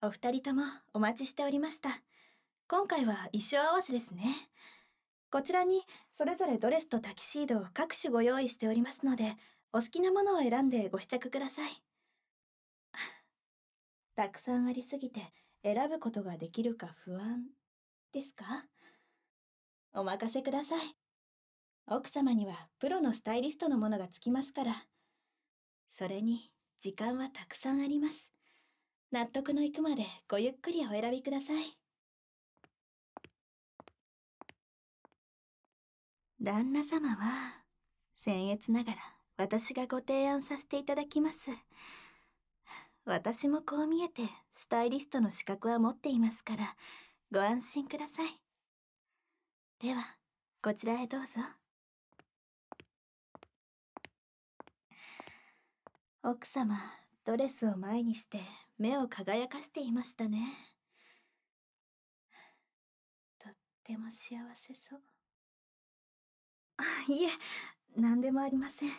お二人ともお待ちしておりました。今回は衣装合わせですね。こちらにそれぞれドレスとタキシードを各種ご用意しておりますので、お好きなものを選んでご試着ください。たくさんありすぎて選ぶことができるか不安ですか？お任せください。奥様にはプロのスタイリストのものがつきますから。それに時間はたくさんあります。納得のいくまでごゆっくりお選びください。旦那様は、僭越ながら私がご提案させていただきます。私もこう見えてスタイリストの資格は持っていますから、ご安心ください。では、こちらへどうぞ。奥様、ドレスを前にして目を輝かせていましたね。とっても幸せそう。あ、いえ、何でもありません。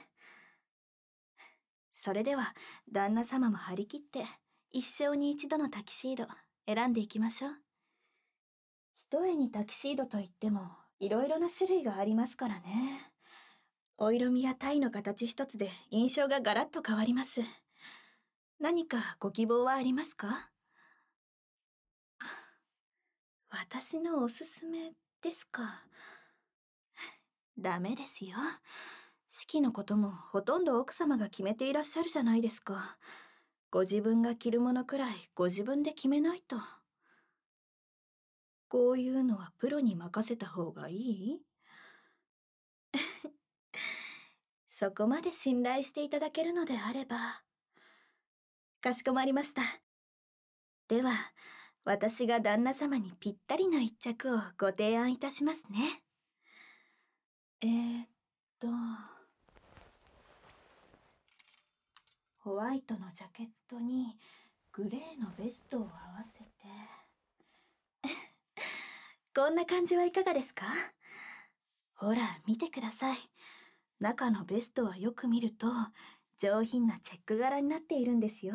それでは、旦那様も張り切って、一生に一度のタキシード、選んでいきましょう。一重にタキシードといっても、いろいろな種類がありますからね。お色味やタイの形一つで印象がガラッと変わります。何かご希望はありますか？私のおすすめですか？ダメですよ。式のこともほとんど奥様が決めていらっしゃるじゃないですか。ご自分が着るものくらいご自分で決めないと。こういうのはプロに任せた方がいい？そこまで信頼していただけるのであれば。かしこまりました。では、私が旦那様にぴったりの一着をご提案いたしますね。えーっと、ホワイトのジャケットにグレーのベストを合わせて。こんな感じはいかがですか？ほら、見てください。中のベストはよく見ると、上品なチェック柄になっているんですよ。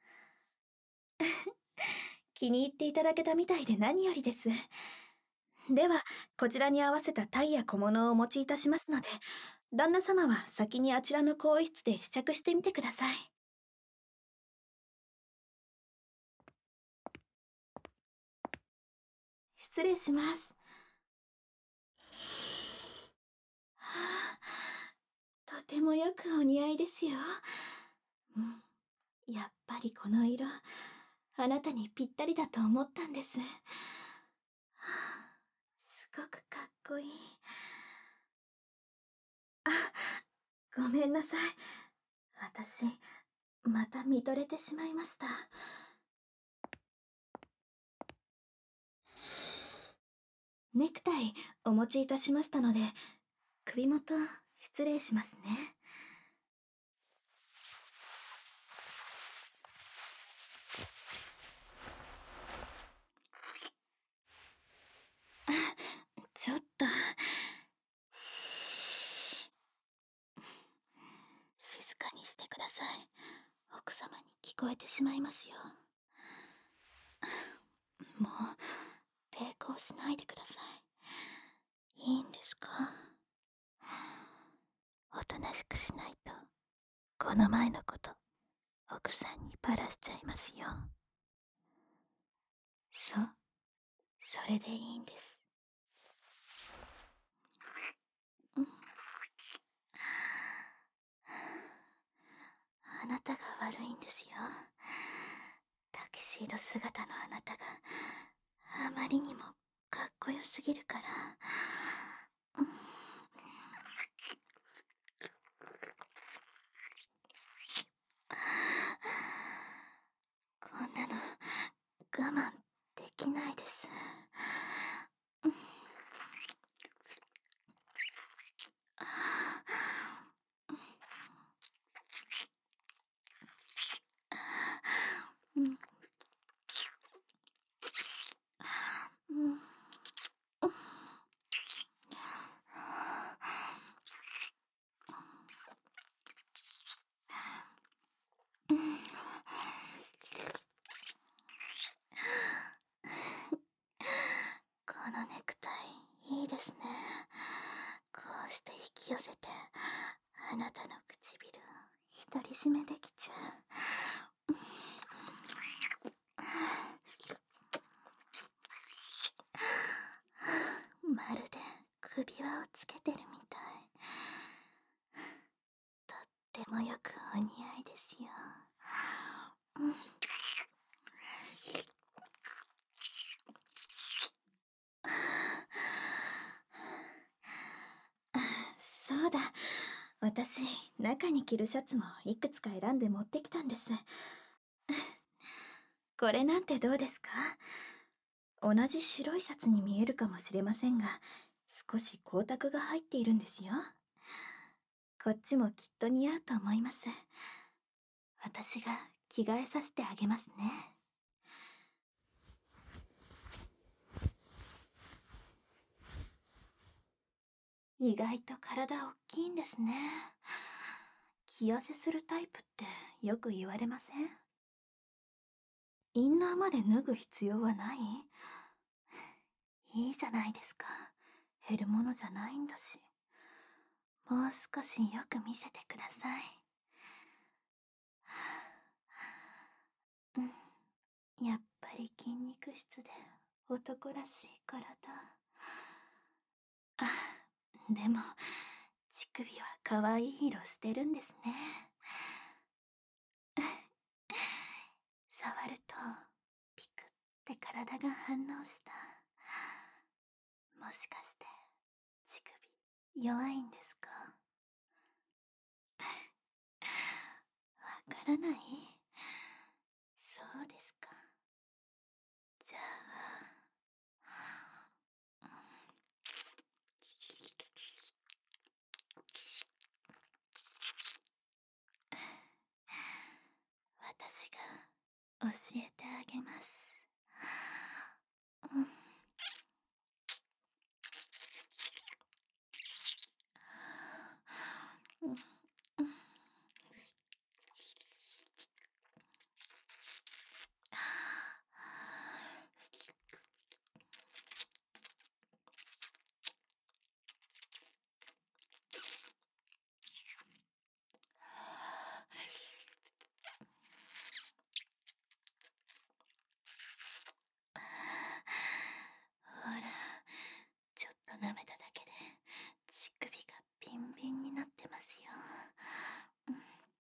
気に入っていただけたみたいで何よりです。では、こちらに合わせたタイや小物をお持ちいたしますので、旦那様は先にあちらの更衣室で試着してみてください。失礼します。はあ、とてもよくお似合いですよ。うん、やっぱりこの色、あなたにぴったりだと思ったんです。はあ、すごくかっこいい。あ、ごめんなさい。私、また見とれてしまいました。ネクタイお持ちいたしましたので、首元失礼しますね。あ、ちょっと。静かにしてください。奥様に聞こえてしまいますよ。もう、抵抗しないでください。いいんですか？おとなしくしないと、この前のこと、奥さんにバラしちゃいますよ。そう、それでいいんです。うん、あなたが悪いんですよ。タキシード姿のあなたがあまりにもかっこよすぎるから。うん、こんなの我慢できないです。うん、うん、うん、うん。 指輪をつけてるみたい。とってもよくお似合いですよ。うん。そうだ。私、中に着るシャツもいくつか選んで持ってきたんです。これなんてどうですか？同じ白いシャツに見えるかもしれませんが、少し光沢が入っているんですよ。こっちもきっと似合うと思います。私が着替えさせてあげますね。意外と体大きいんですね。着痩せするタイプってよく言われません？インナーまで脱ぐ必要はない？いいじゃないですか。減るものじゃないんだし。もう少しよく見せてください。うん、やっぱり筋肉質で男らしい体。あ、でも、乳首は可愛い色してるんですね。触ると、ピクって体が反応した。もしかして、乳首弱いんですか？わからない？そうですか。じゃあ、私が教えてあげます。うん、うん、うん。ほら、ちょっと舐めただけで乳首がビンビンになってますよ。うん、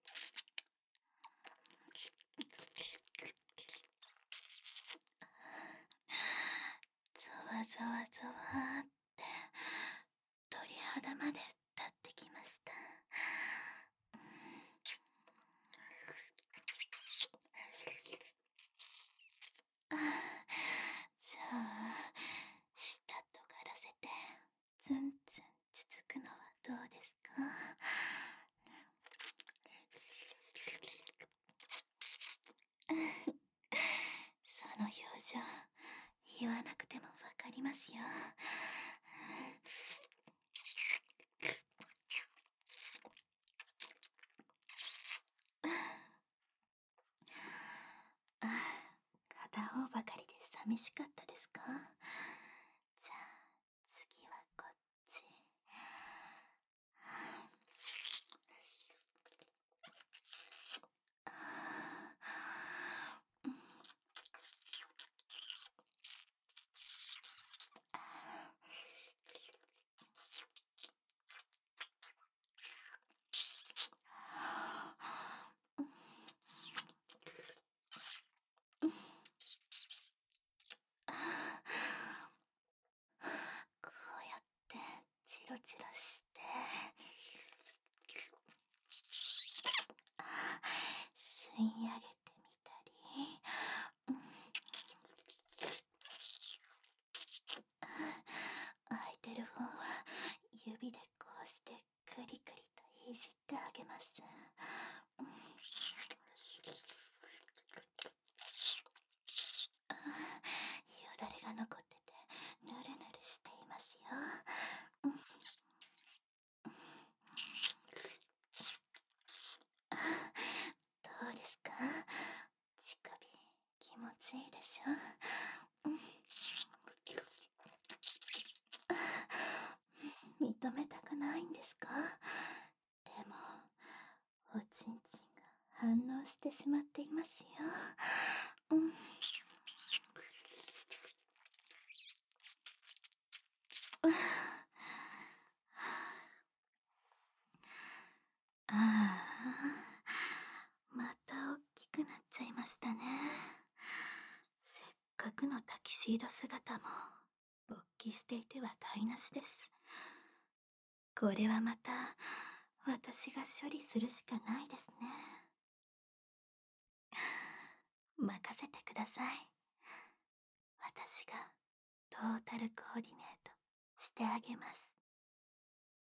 ざわざわざわって鳥肌まで立ってきました。あ、じゃあ、舌とがらせてツンツンつつくのはどうですか？その表情、言わなくてもわかりますよ。あ、片方ばかりで寂しかったですか？じゃあ、次はこっち。こうやってチロチロして、吸い上げてみたり、空いてる方は指でこうしてクリクリといじってあげます。よだれが残っててヌルヌルしていますよ。どうですか？乳首気持ちいいでしょ？認めたくないんですか？でも、おちんちんが反応してしまっていますよ。うん、 シード姿も勃起していては台無しです。これはまた私が処理するしかないですね。任せてください。私がトータルコーディネートしてあげます。